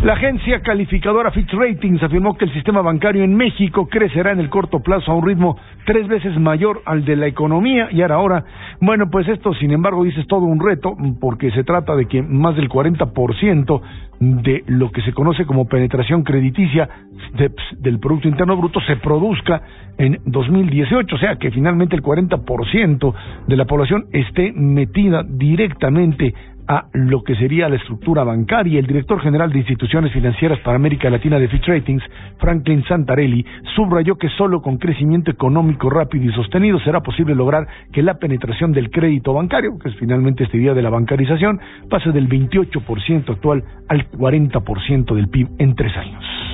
La agencia calificadora Fitch Ratings afirmó que el sistema bancario en México crecerá en el corto plazo a un ritmo 3 veces mayor al de la economía. Y ahora, bueno, pues esto, sin embargo, dice, es todo un reto, porque se trata de que más del 40% de lo que se conoce como penetración crediticia del Producto Interno Bruto se produzca en 2018, o sea que finalmente el 40% de la población esté metida directamente a lo que sería la estructura bancaria. El director general de instituciones financieras para América Latina de Fitch Ratings, Franklin Santarelli, subrayó que solo con crecimiento económico rápido y sostenido será posible lograr que la penetración del crédito bancario, que es finalmente este día de la bancarización, pase del 28% actual al 40% del PIB en 3 años.